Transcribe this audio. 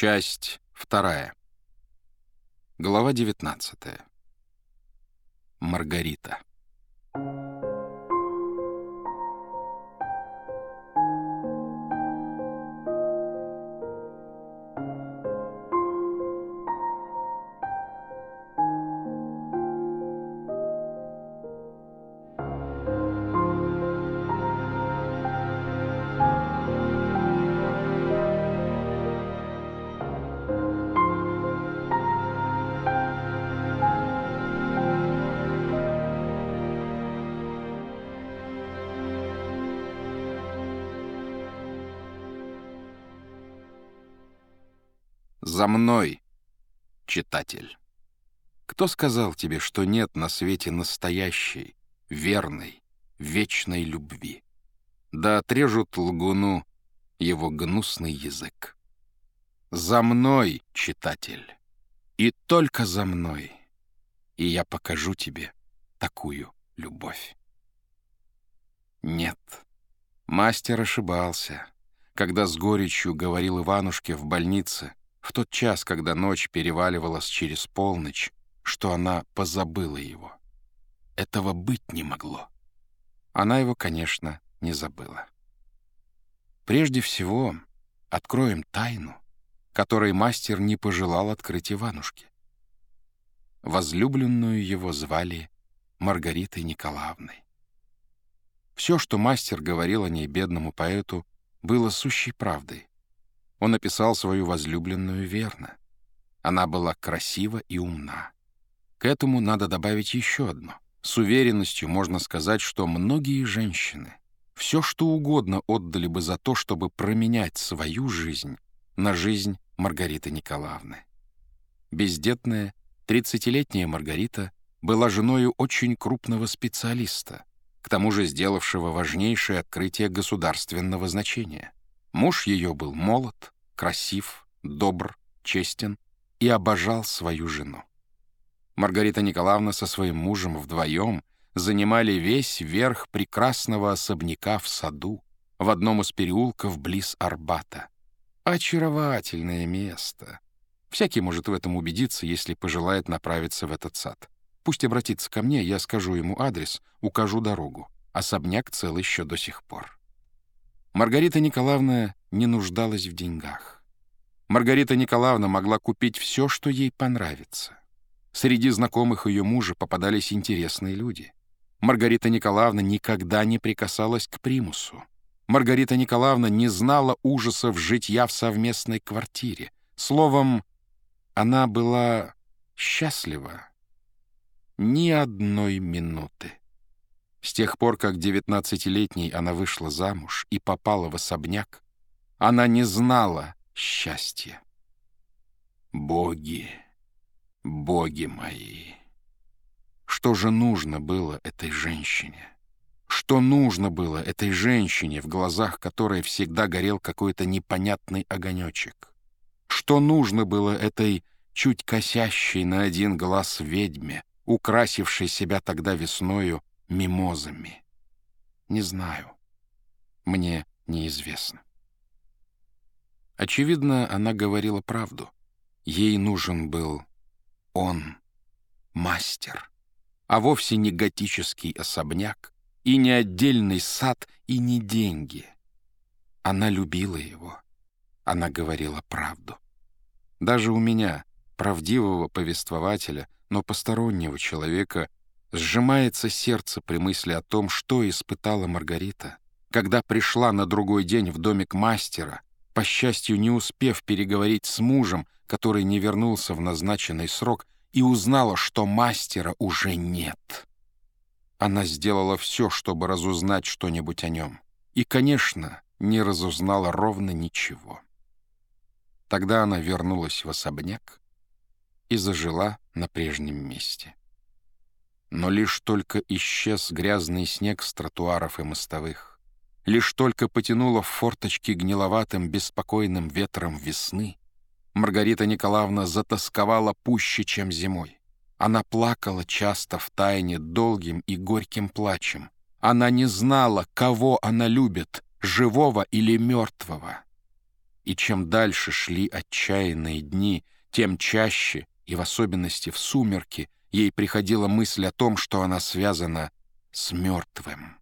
Часть 2. Глава 19. Маргарита. За мной, читатель. Кто сказал тебе, что нет на свете настоящей, верной, вечной любви? Да отрежут лгуну его гнусный язык. За мной, читатель, и только за мной, и я покажу тебе такую любовь. Нет, мастер ошибался, когда с горечью говорил Иванушке в больнице, в тот час, когда ночь переваливалась через полночь, что она позабыла его. Этого быть не могло. Она его, конечно, не забыла. Прежде всего, откроем тайну, которой мастер не пожелал открыть Иванушке. Возлюбленную его звали Маргаритой Николаевной. Все, что мастер говорил о ней бедному поэту, было сущей правдой. Он описал свою возлюбленную верно. Она была красива и умна. К этому надо добавить еще одно. С уверенностью можно сказать, что многие женщины все что угодно отдали бы за то, чтобы променять свою жизнь на жизнь Маргариты Николаевны. Бездетная, 30-летняя Маргарита была женою очень крупного специалиста, к тому же сделавшего важнейшее открытие государственного значения. Муж ее был молод, красив, добр, честен и обожал свою жену. Маргарита Николаевна со своим мужем вдвоем занимали весь верх прекрасного особняка в саду, в одном из переулков близ Арбата. Очаровательное место. Всякий может в этом убедиться, если пожелает направиться в этот сад. Пусть обратится ко мне, я скажу ему адрес, укажу дорогу. Особняк цел еще до сих пор. Маргарита Николаевна не нуждалась в деньгах. Маргарита Николаевна могла купить все, что ей понравится. Среди знакомых ее мужа попадались интересные люди. Маргарита Николаевна никогда не прикасалась к примусу. Маргарита Николаевна не знала ужасов житья в совместной квартире. Словом, она была счастлива ни одной минуты. С тех пор, как 19-летней она вышла замуж и попала в особняк, она не знала счастья. Боги, боги мои! Что же нужно было этой женщине? Что нужно было этой женщине, в глазах которой всегда горел какой-то непонятный огонечек? Что нужно было этой чуть косящей на один глаз ведьме, украсившей себя тогда весною мимозами? Не знаю. Мне неизвестно. Очевидно, она говорила правду. Ей нужен был он, мастер, а вовсе не готический особняк, и не отдельный сад, и не деньги. Она любила его. Она говорила правду. Даже у меня, правдивого повествователя, но постороннего человека, сжимается сердце при мысли о том, что испытала Маргарита, когда пришла на другой день в домик мастера, по счастью, не успев переговорить с мужем, который не вернулся в назначенный срок, и узнала, что мастера уже нет. Она сделала все, чтобы разузнать что-нибудь о нем, и, конечно, не разузнала ровно ничего. Тогда она вернулась в особняк и зажила на прежнем месте. Но лишь только исчез грязный снег с тротуаров и мостовых, лишь только потянуло в форточки гниловатым беспокойным ветром весны, Маргарита Николаевна затосковала пуще, чем зимой. Она плакала часто втайне долгим и горьким плачем. Она не знала, кого она любит, живого или мертвого. И чем дальше шли отчаянные дни, тем чаще, и в особенности в сумерки, ей приходила мысль о том, что она связана с мертвым.